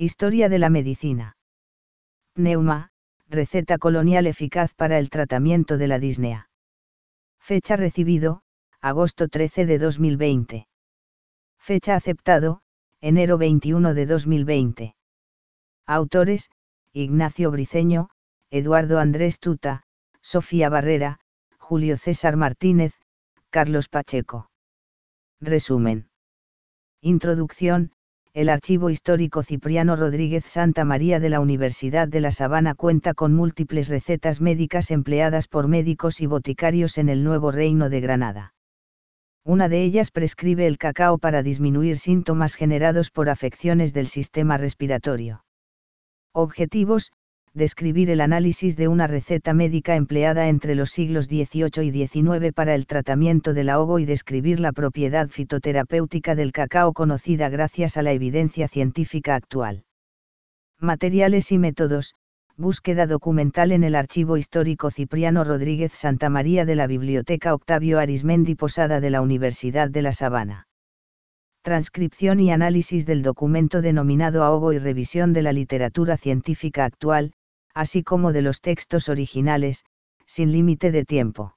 Historia de la medicina. Pneuma, receta colonial eficaz para el tratamiento de la disnea. Fecha recibido, agosto 13 de 2020. Fecha aceptado, enero 21 de 2020. Autores, Ignacio Briceño, Eduardo Andrés Tuta, Sofía Barrera, Julio César Martínez, Carlos Pacheco. Resumen. Introducción. El Archivo Histórico Cipriano Rodríguez Santa María de la Universidad de La Sabana cuenta con múltiples recetas médicas empleadas por médicos y boticarios en el Nuevo Reino de Granada. Una de ellas prescribe el cacao para disminuir síntomas generados por afecciones del sistema respiratorio. Objetivos: describir el análisis de una receta médica empleada entre los siglos XVIII y XIX para el tratamiento del ahogo y describir la propiedad fitoterapéutica del cacao conocida gracias a la evidencia científica actual. Materiales y métodos: búsqueda documental en el Archivo Histórico Cipriano Rodríguez Santamaría de la Biblioteca Octavio Arismendi Posada de la Universidad de La Sabana. Transcripción y análisis del documento denominado Ahogo y revisión de la literatura científica actual, así como de los textos originales, sin límite de tiempo.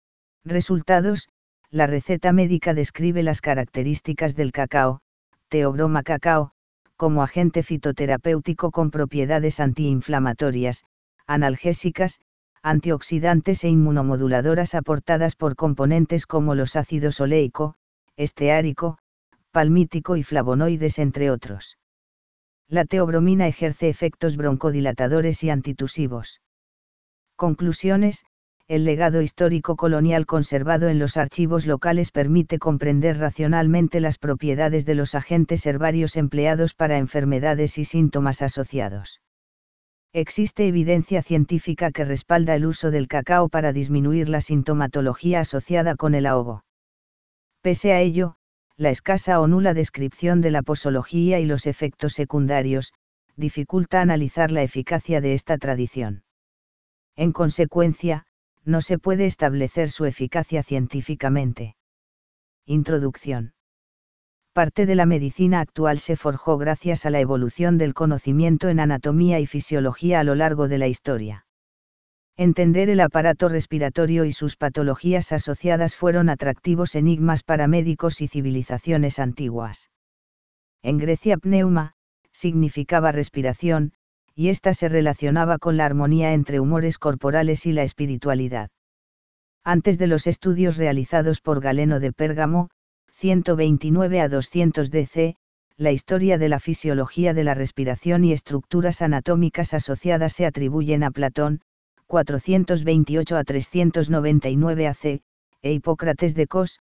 Resultados: la receta médica describe las características del cacao, Theobroma cacao, como agente fitoterapéutico con propiedades antiinflamatorias, analgésicas, antioxidantes e inmunomoduladoras aportadas por componentes como los ácidos oleico, esteárico, palmítico y flavonoides entre otros. La teobromina ejerce efectos broncodilatadores y antitusivos. Conclusiones: el legado histórico colonial conservado en los archivos locales permite comprender racionalmente las propiedades de los agentes herbarios empleados para enfermedades y síntomas asociados. Existe evidencia científica que respalda el uso del cacao para disminuir la sintomatología asociada con el ahogo. Pese a ello, la escasa o nula descripción de la posología y los efectos secundarios, dificulta analizar la eficacia de esta tradición. En consecuencia, no se puede establecer su eficacia científicamente. Introducción. Parte de la medicina actual se forjó gracias a la evolución del conocimiento en anatomía y fisiología a lo largo de la historia. Entender el aparato respiratorio y sus patologías asociadas fueron atractivos enigmas para médicos y civilizaciones antiguas. En Grecia pneuma significaba respiración, y ésta se relacionaba con la armonía entre humores corporales y la espiritualidad. Antes de los estudios realizados por Galeno de Pérgamo, 129 a 200 DC, la historia de la fisiología de la respiración y estructuras anatómicas asociadas se atribuyen a Platón, 428 a 399 AC, e Hipócrates de Cos,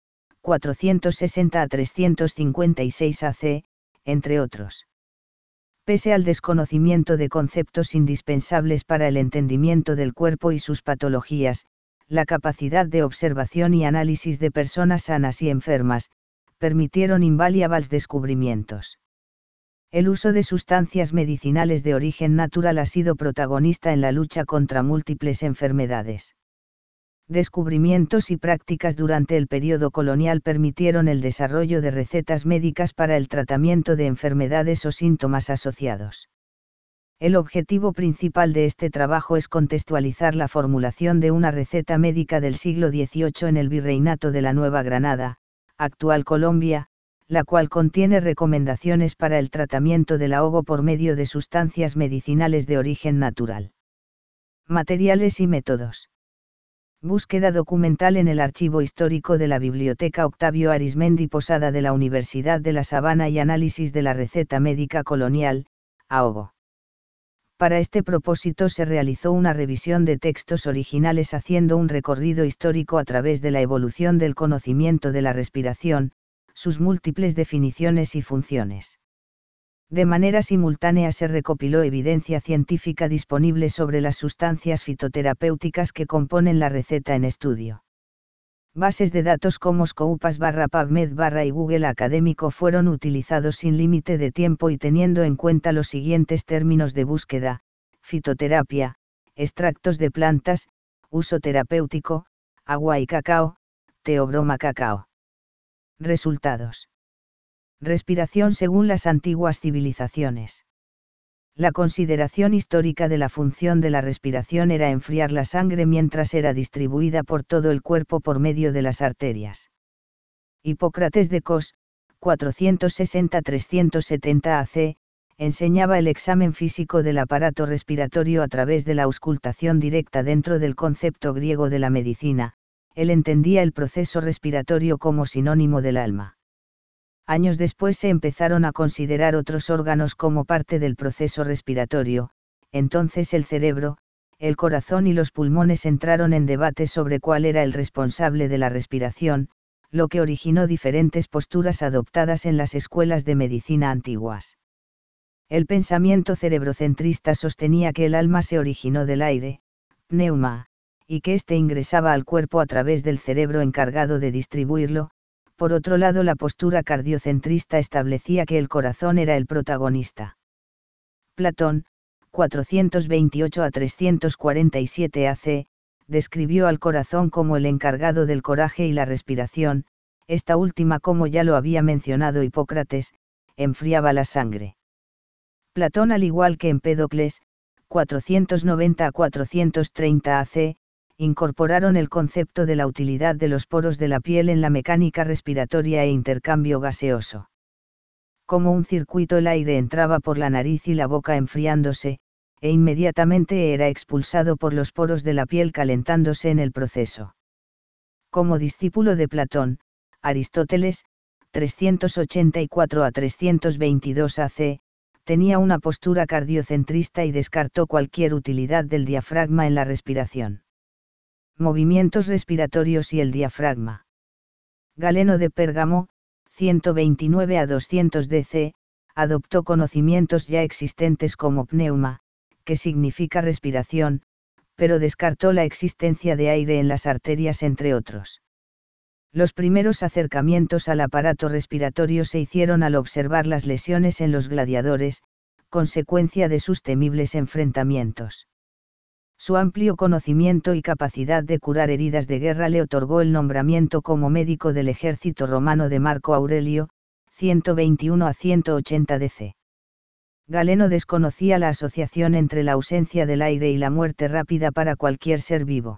460 a 356 AC, entre otros. Pese al desconocimiento de conceptos indispensables para el entendimiento del cuerpo y sus patologías, la capacidad de observación y análisis de personas sanas y enfermas, permitieron invaluables descubrimientos. El uso de sustancias medicinales de origen natural ha sido protagonista en la lucha contra múltiples enfermedades. Descubrimientos y prácticas durante el periodo colonial permitieron el desarrollo de recetas médicas para el tratamiento de enfermedades o síntomas asociados. El objetivo principal de este trabajo es contextualizar la formulación de una receta médica del siglo XVIII en el Virreinato de la Nueva Granada, actual Colombia, la cual contiene recomendaciones para el tratamiento del ahogo por medio de sustancias medicinales de origen natural. Materiales y métodos. Búsqueda documental en el Archivo Histórico de la Biblioteca Octavio Arismendi Posada de la Universidad de La Sabana y análisis de la receta médica colonial, ahogo. Para este propósito se realizó una revisión de textos originales haciendo un recorrido histórico a través de la evolución del conocimiento de la respiración, sus múltiples definiciones y funciones. De manera simultánea se recopiló evidencia científica disponible sobre las sustancias fitoterapéuticas que componen la receta en estudio. Bases de datos como Scopus/PubMed/ y Google Académico fueron utilizados sin límite de tiempo y teniendo en cuenta los siguientes términos de búsqueda: fitoterapia, extractos de plantas, uso terapéutico, agua y cacao, Theobroma cacao. Resultados. Respiración según las antiguas civilizaciones. La consideración histórica de la función de la respiración era enfriar la sangre mientras era distribuida por todo el cuerpo por medio de las arterias. Hipócrates de Cos, 460-370 AC, enseñaba el examen físico del aparato respiratorio a través de la auscultación directa dentro del concepto griego de la medicina. Él entendía el proceso respiratorio como sinónimo del alma. Años después se empezaron a considerar otros órganos como parte del proceso respiratorio, entonces el cerebro, el corazón y los pulmones entraron en debate sobre cuál era el responsable de la respiración, lo que originó diferentes posturas adoptadas en las escuelas de medicina antiguas. El pensamiento cerebrocentrista sostenía que el alma se originó del aire, pneuma, y que éste ingresaba al cuerpo a través del cerebro encargado de distribuirlo. Por otro lado, la postura cardiocentrista establecía que el corazón era el protagonista. Platón, 428-347 AC, describió al corazón como el encargado del coraje y la respiración, esta última, como ya lo había mencionado Hipócrates, enfriaba la sangre. Platón, al igual que Empédocles, 490-430 AC, incorporaron el concepto de la utilidad de los poros de la piel en la mecánica respiratoria e intercambio gaseoso. Como un circuito, el aire entraba por la nariz y la boca enfriándose, e inmediatamente era expulsado por los poros de la piel calentándose en el proceso. Como discípulo de Platón, Aristóteles, 384-322 AC, tenía una postura cardiocentrista y descartó cualquier utilidad del diafragma en la respiración. Movimientos respiratorios y el diafragma. Galeno de Pérgamo, 129-200 DC, adoptó conocimientos ya existentes como pneuma, que significa respiración, pero descartó la existencia de aire en las arterias, entre otros. Los primeros acercamientos al aparato respiratorio se hicieron al observar las lesiones en los gladiadores, consecuencia de sus temibles enfrentamientos. Su amplio conocimiento y capacidad de curar heridas de guerra le otorgó el nombramiento como médico del ejército romano de Marco Aurelio, 121-180 DC. Galeno desconocía la asociación entre la ausencia del aire y la muerte rápida para cualquier ser vivo.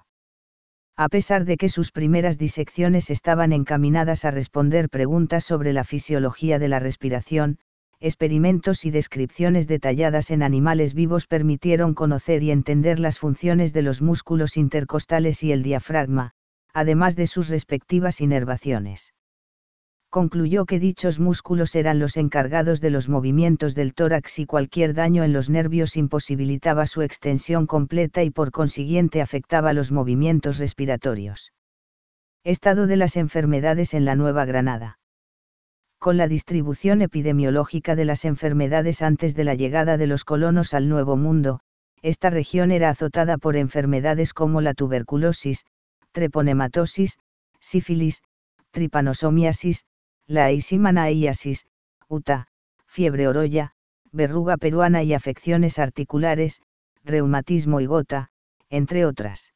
A pesar de que sus primeras disecciones estaban encaminadas a responder preguntas sobre la fisiología de la respiración, experimentos y descripciones detalladas en animales vivos permitieron conocer y entender las funciones de los músculos intercostales y el diafragma, además de sus respectivas inervaciones. Concluyó que dichos músculos eran los encargados de los movimientos del tórax y cualquier daño en los nervios imposibilitaba su extensión completa y por consiguiente afectaba los movimientos respiratorios. Estado de las enfermedades en la Nueva Granada. Con la distribución epidemiológica de las enfermedades antes de la llegada de los colonos al Nuevo Mundo, esta región era azotada por enfermedades como la tuberculosis, treponematosis, sífilis, tripanosomiasis, la leishmaniasis, UTA, fiebre oroya, verruga peruana y afecciones articulares, reumatismo y gota, entre otras.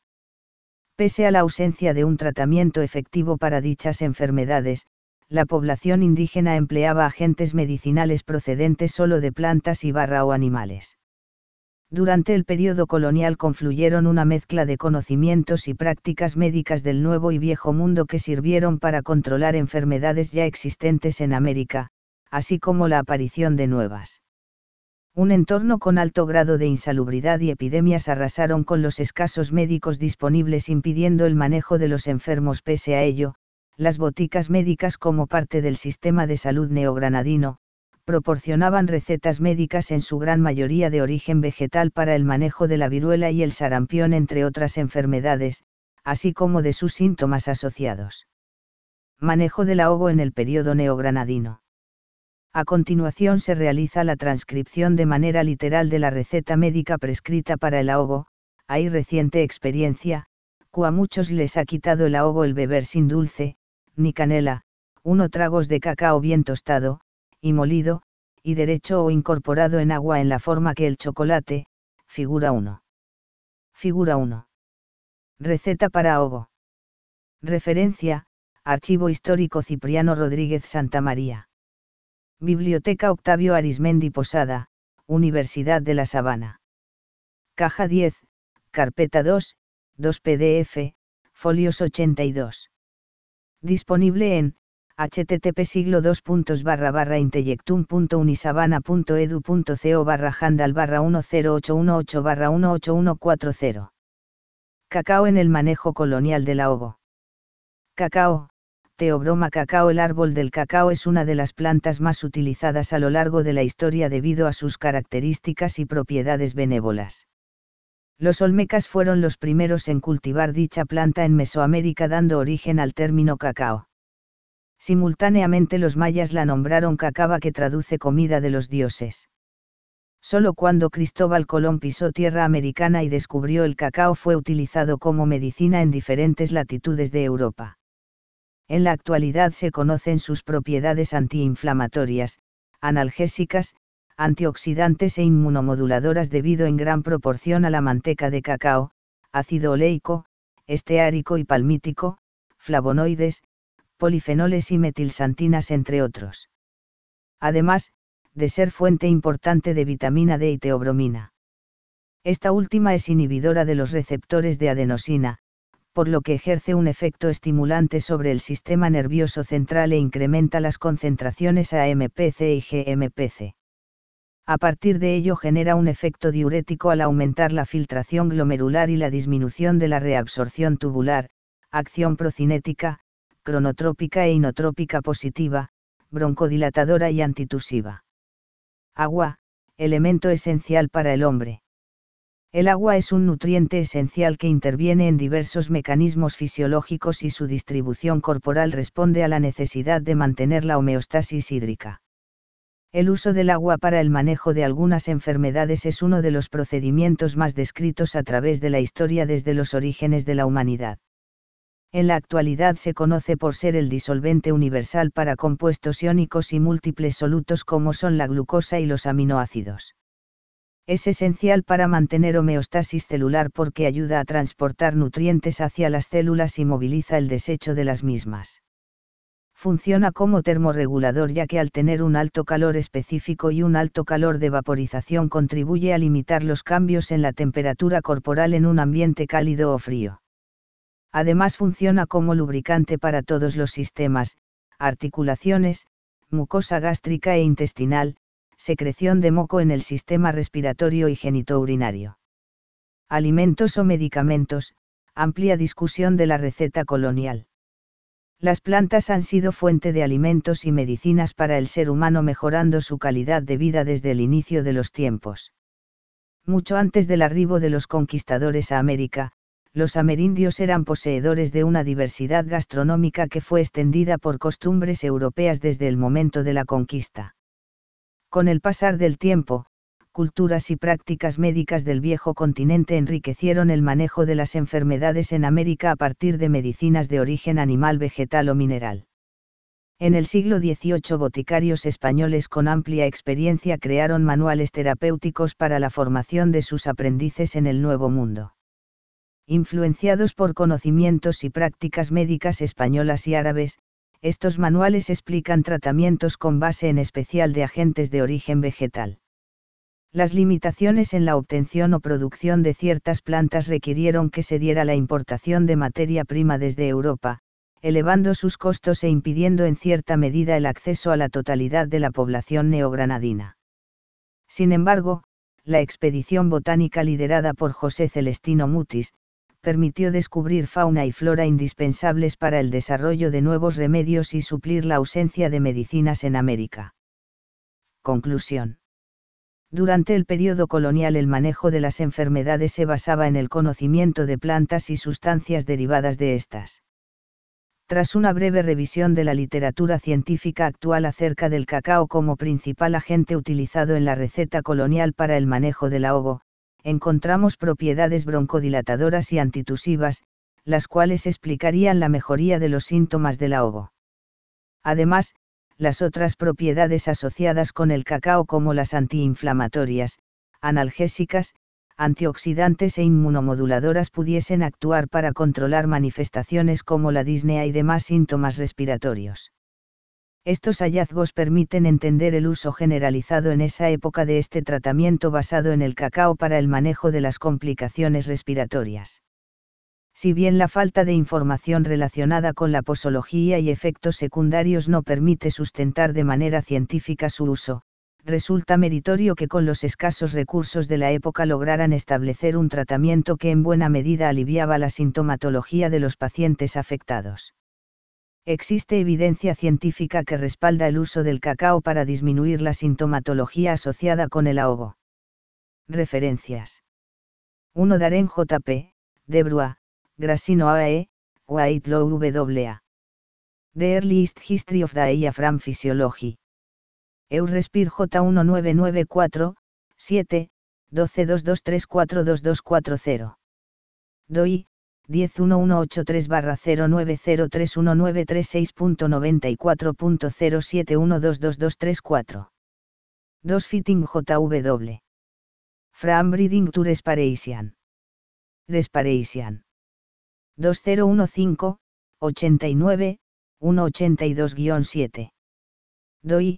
Pese a la ausencia de un tratamiento efectivo para dichas enfermedades, la población indígena empleaba agentes medicinales procedentes solo de plantas o animales. Durante el periodo colonial confluyeron una mezcla de conocimientos y prácticas médicas del Nuevo y Viejo Mundo que sirvieron para controlar enfermedades ya existentes en América, así como la aparición de nuevas. Un entorno con alto grado de insalubridad y epidemias arrasaron con los escasos médicos disponibles, impidiendo el manejo de los enfermos. Pese a ello, las boticas médicas, como parte del sistema de salud neogranadino, proporcionaban recetas médicas en su gran mayoría de origen vegetal para el manejo de la viruela y el sarampión, entre otras enfermedades, así como de sus síntomas asociados. Manejo del ahogo en el período neogranadino. A continuación se realiza la transcripción de manera literal de la receta médica prescrita para el ahogo. Hay reciente experiencia, que a muchos les ha quitado el ahogo el beber sin dulce, ni canela, 1 tragos de cacao bien tostado, y molido, y derecho o incorporado en agua en la forma que el chocolate, figura 1. Figura 1. Receta para ahogo. Referencia, Archivo Histórico Cipriano Rodríguez Santamaría. Biblioteca Octavio Arismendi Posada, Universidad de La Sabana. Caja 10, carpeta 2, 2 PDF, folios 82. Disponible en http://inteyectum.unisabana.edu.co/handal/1081/18140. Cacao en el manejo colonial del ahogo. Cacao, Theobroma cacao. El árbol del cacao es una de las plantas más utilizadas a lo largo de la historia debido a sus características y propiedades benévolas. Los olmecas fueron los primeros en cultivar dicha planta en Mesoamérica, dando origen al término cacao. Simultáneamente los mayas la nombraron cacaba, que traduce comida de los dioses. Solo cuando Cristóbal Colón pisó tierra americana y descubrió el cacao fue utilizado como medicina en diferentes latitudes de Europa. En la actualidad se conocen sus propiedades antiinflamatorias, analgésicas, antioxidantes e inmunomoduladoras debido en gran proporción a la manteca de cacao, ácido oleico, esteárico y palmítico, flavonoides, polifenoles y metilsantinas, entre otros. Además, de ser fuente importante de vitamina D y teobromina. Esta última es inhibidora de los receptores de adenosina, por lo que ejerce un efecto estimulante sobre el sistema nervioso central e incrementa las concentraciones AMPC y GMPC. A partir de ello genera un efecto diurético al aumentar la filtración glomerular y la disminución de la reabsorción tubular, acción procinética, cronotrópica e inotrópica positiva, broncodilatadora y antitusiva. Agua, elemento esencial para el hombre. El agua es un nutriente esencial que interviene en diversos mecanismos fisiológicos y su distribución corporal responde a la necesidad de mantener la homeostasis hídrica. El uso del agua para el manejo de algunas enfermedades es uno de los procedimientos más descritos a través de la historia desde los orígenes de la humanidad. En la actualidad se conoce por ser el disolvente universal para compuestos iónicos y múltiples solutos como son la glucosa y los aminoácidos. Es esencial para mantener homeostasis celular porque ayuda a transportar nutrientes hacia las células y moviliza el desecho de las mismas. Funciona como termorregulador, ya que al tener un alto calor específico y un alto calor de vaporización contribuye a limitar los cambios en la temperatura corporal en un ambiente cálido o frío. Además funciona como lubricante para todos los sistemas, articulaciones, mucosa gástrica e intestinal, secreción de moco en el sistema respiratorio y genitourinario. Alimentos o medicamentos, amplia discusión de la receta colonial. Las plantas han sido fuente de alimentos y medicinas para el ser humano, mejorando su calidad de vida desde el inicio de los tiempos. Mucho antes del arribo de los conquistadores a América, los amerindios eran poseedores de una diversidad gastronómica que fue extendida por costumbres europeas desde el momento de la conquista. Con el pasar del tiempo, culturas y prácticas médicas del viejo continente enriquecieron el manejo de las enfermedades en América a partir de medicinas de origen animal, vegetal o mineral. En el siglo XVIII, boticarios españoles con amplia experiencia crearon manuales terapéuticos para la formación de sus aprendices en el Nuevo Mundo. Influenciados por conocimientos y prácticas médicas españolas y árabes, estos manuales explican tratamientos con base en especial de agentes de origen vegetal. Las limitaciones en la obtención o producción de ciertas plantas requirieron que se diera la importación de materia prima desde Europa, elevando sus costos e impidiendo en cierta medida el acceso a la totalidad de la población neogranadina. Sin embargo, la expedición botánica liderada por José Celestino Mutis, permitió descubrir fauna y flora indispensables para el desarrollo de nuevos remedios y suplir la ausencia de medicinas en América. Conclusión. Durante el periodo colonial el manejo de las enfermedades se basaba en el conocimiento de plantas y sustancias derivadas de estas. Tras una breve revisión de la literatura científica actual acerca del cacao como principal agente utilizado en la receta colonial para el manejo del ahogo, encontramos propiedades broncodilatadoras y antitusivas, las cuales explicarían la mejoría de los síntomas del ahogo. Además, las otras propiedades asociadas con el cacao como las antiinflamatorias, analgésicas, antioxidantes e inmunomoduladoras pudiesen actuar para controlar manifestaciones como la disnea y demás síntomas respiratorios. Estos hallazgos permiten entender el uso generalizado en esa época de este tratamiento basado en el cacao para el manejo de las complicaciones respiratorias. Si bien la falta de información relacionada con la posología y efectos secundarios no permite sustentar de manera científica su uso, resulta meritorio que con los escasos recursos de la época lograran establecer un tratamiento que en buena medida aliviaba la sintomatología de los pacientes afectados. Existe evidencia científica que respalda el uso del cacao para disminuir la sintomatología asociada con el ahogo. Referencias. 1. Darren J.P., Debruá, Grassino A.E., Whitelaw W.A. The Earliest History of the Diaphragm Physiology. Eurespir J1994, 7, 1222342240. DOI, 101183-090319336.94.071222234. 2 Fitting JW. From Breeding to Respiration. Respiration. 2015, 89, 182-7. DOI,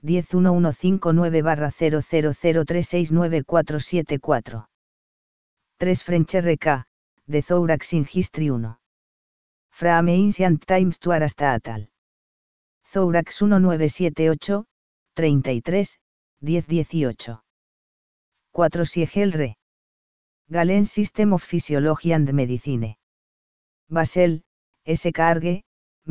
11159-000369474. 3 French RK, de Thorax in History 1. From Ancient Times to Aristotle. Thorax 1978, 33, 10-18. 4 Siegel Re. Galen System of Physiology and Medicine. Basel, S. Carge,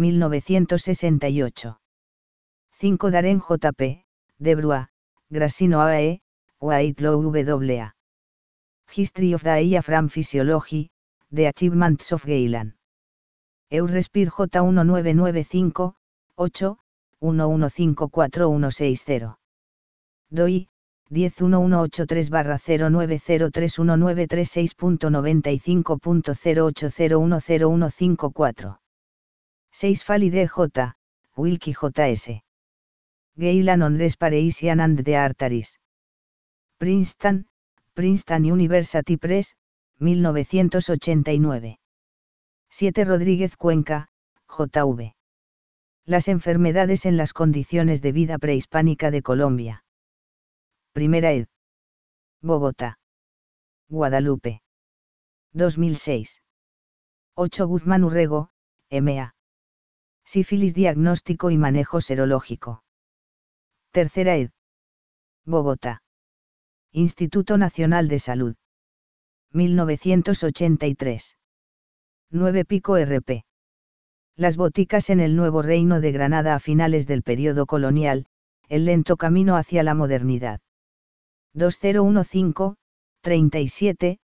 1968. 5 Darren J.P., Debruá, Grassino A.E., Whitelaw W.A. History of the Diaphragm Physiology, The Achievements of Galen. Eurespir J1995, 8, 1154-160. DOI, 10183-00936.95.080101054. 6 Fallide J., Wilkie J.S. Galen on Respiration and the Arteries. Princeton, Princeton University Press, 1989. 7 Rodríguez Cuenca, J.V. Las enfermedades en las condiciones de vida prehispánica de Colombia. Primera ed. Bogotá. Guadalupe. 2006. 8 Guzmán Urrego, M.A. Sífilis diagnóstico y manejo serológico. Tercera ed. Bogotá. Instituto Nacional de Salud. 1983. 9 Pico RP. Las boticas en el Nuevo Reino de Granada a finales del período colonial, el lento camino hacia la modernidad. 2015, 37,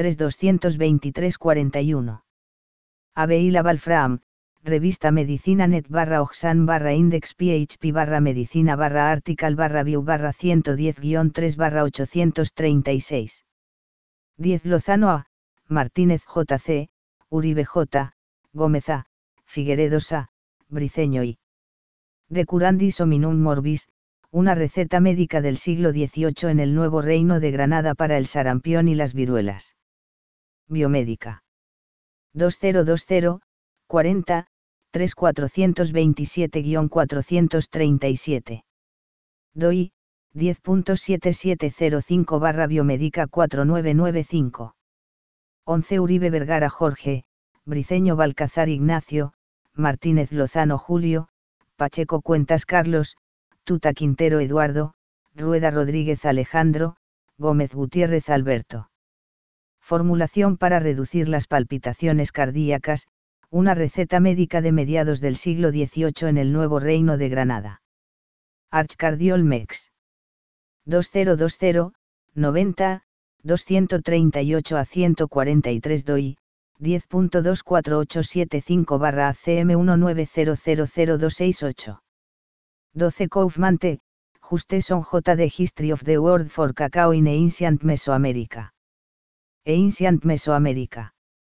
3223-41. Abeila Balfram, revista Medicina Net /Oxan /Index PHP /Medicina /Article /View /110-3 /836. 10 Lozano A, Martínez J.C., Uribe J., Gómez A., Figueredos A., Briceño I. De Curandis Hominum Morbis, una receta médica del siglo XVIII en el Nuevo Reino de Granada para el sarampión y las viruelas. Biomédica. 2020, 40, 3427-437. DOI, 10.7705-Biomedica 4995. 11 Uribe Vergara Jorge, Briceño Balcazar Ignacio, Martínez Lozano Julio, Pacheco Cuentas Carlos, Tuta Quintero Eduardo, Rueda Rodríguez Alejandro, Gómez Gutiérrez Alberto. Formulación para reducir las palpitaciones cardíacas, una receta médica de mediados del siglo XVIII en el Nuevo Reino de Granada. Archcardiol Mex. 2020, 90, 238-143 DOI, 10.24875-ACM190000268. 12 Kaufman T. Justeson J. The History of the World for Cacao in Ancient Mesoamerica. Ancient Mesoamerica.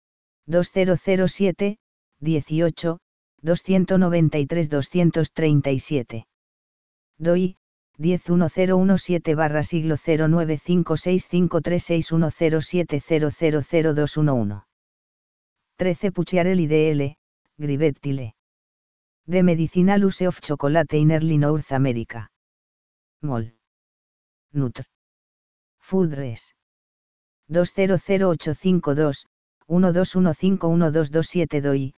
2007, 18, 293-237. DOI, 10117-siglo 0956536107000211. 13 Pucciarelli DL, Grivettile. The Medicinal Use of Chocolate in Early North America. Mol. Nutr. Food Res. 200852, 12151227 DOI,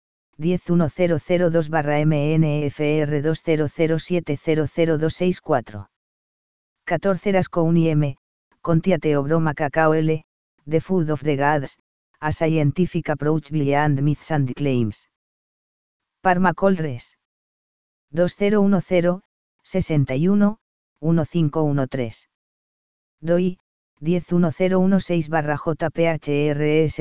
10102/MNFR 2007002664. 14 Rasco Uniem, Contiate Obroma Cacao L, The Food of the Gods, A Scientific Approach Beyond Myths and Claims. Parmacol Res. 2010, 61, 1513. DOI, 10116/JPHRS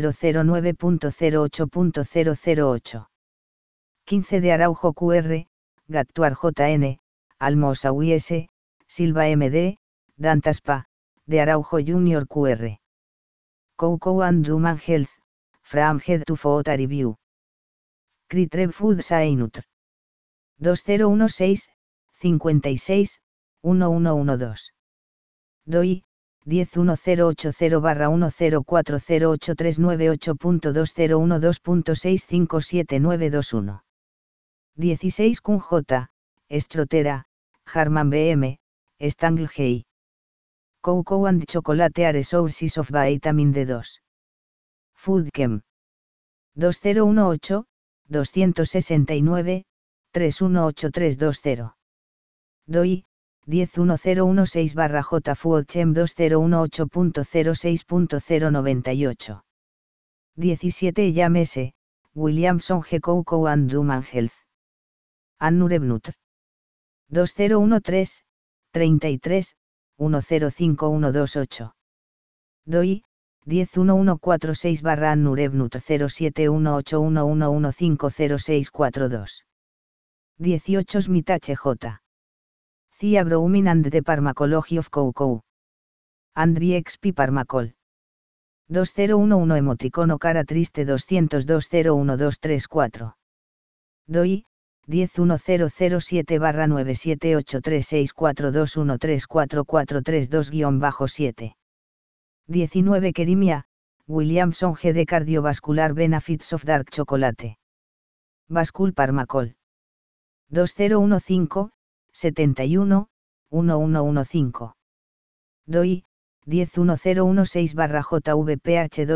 2009.08.008. 15 de Araujo QR, Gattuar JN, Almosa US, Silva MD, Dantaspa, de Araujo Junior QR. Cocoa and Human Health, From Head to Foot Review. Critreb Food Sainutr. 2016, 56, 1112. DOI, 10180/10408398.2012.6579221. 16 Kun J, Estrotera, Harman BM, Stangle G. Cocoa and Chocolate are sources of vitamin D2. Foodchem. 2018, 269, 318320. DOI, 10116/JFoodchem 2018.06.098. 17 Llámese, Williamson G. Cocoa and Human Health. Annurebnutr. 2013, 33, 105128. DOI, 10146/Annurebnutr 071811150642. 18 Smitache J. Cia Browmin and the Pharmacology of Cocoa. And BXP Parmacol. 2011 Emoticono cara triste 202-01234. DOI, 11007/9783642134432-7. 19 Kerimia, Williamson G. de Cardiovascular Benefits of Dark Chocolate. Bascul Parmacol. 2015, 71, 1115. DOI, 11016/JVPH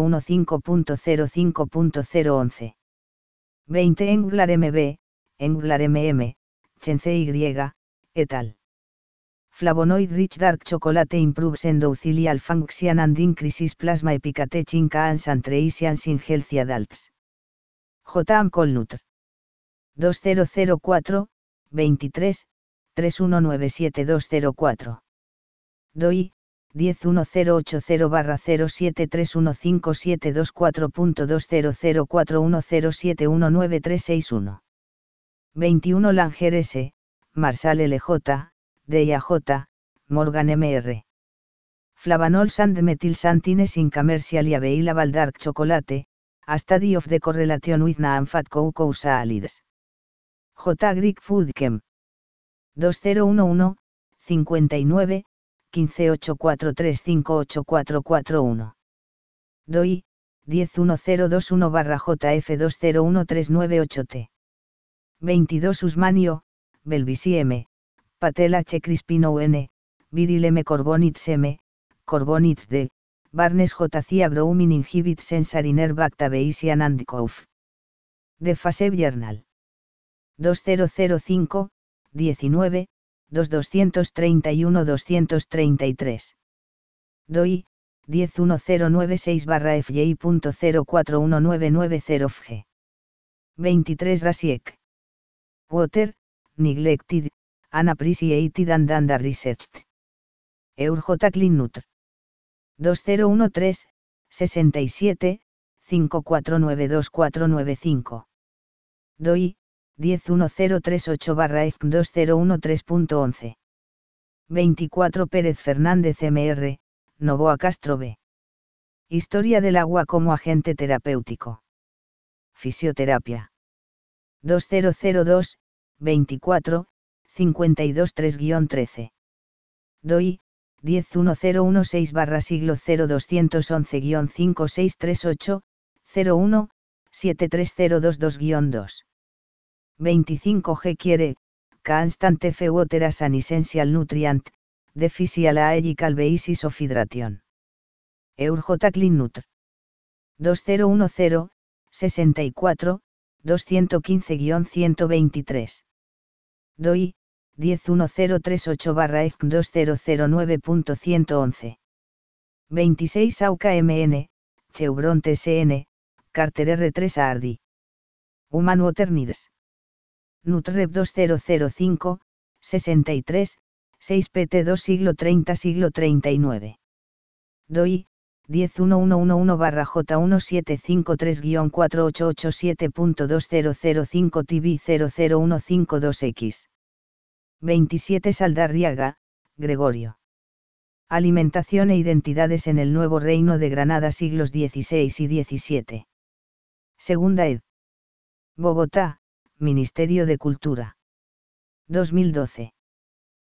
2015.05.011. 20 Englar MB, Englar MM, Chence Y, et al. Flavonoid Rich Dark Chocolate improves endothelial function and increases plasma epicate in cans and treisians in healthy adults. J. Amcolnutr. 2004, 23, 3197204. DOI, 10180/07315724.200441071931. 21 Langer S., Marsal LJ, DIAJ, Morgan MR. Flavanols and methylxanthines in commercially available dark chocolate, a study of the correlation with non-fat cocoa solids. J. Greek Foodchem. 2011, 59, 1584358441. DOI, 11021/JF201398T. 22 Usmanio, Belvisi M, Patel H. Crispino N, Viril M. Corbonitz M, Corbonitz D, Barnes J. Cia Browmin Inhibit Sensory Nerve Activation and Cough. The Phase Journal. 2005, 19, 2231-233. DOI, 11096/FJ.041990G. 23 Rasiek. Water, Neglected, Unappreciated and Under-Researched. J. Clean-Nutr. 2013, 67, 54929495. DOI, 11038/EC2013.11. 24 Pérez Fernández MR, Novoa Castro B. Historia del agua como agente terapéutico. Fisioterapia. 2002, 24, 523-13. DOI, 11016/siglo 0211-5638, 01, 73022-2. 25G quiere, constant F water as an essential nutrient, the physiological basis of hydration. J. Clean Nutr. 2010, 64, 215-123. DOI, 10103820009.111. 26 AUCA MN, Chevron TSN, Carter R3 Hardy. Human Water Needs. Nutrep 2005, 63, 6 PT2 siglo 30 siglo 39. DOI, 10111-1753-4887.2005 TB 00152X. 27 Saldarriaga, Gregorio. Alimentación e identidades en el Nuevo Reino de Granada siglos XVI y XVII. Segunda ed. Bogotá, Ministerio de Cultura. 2012.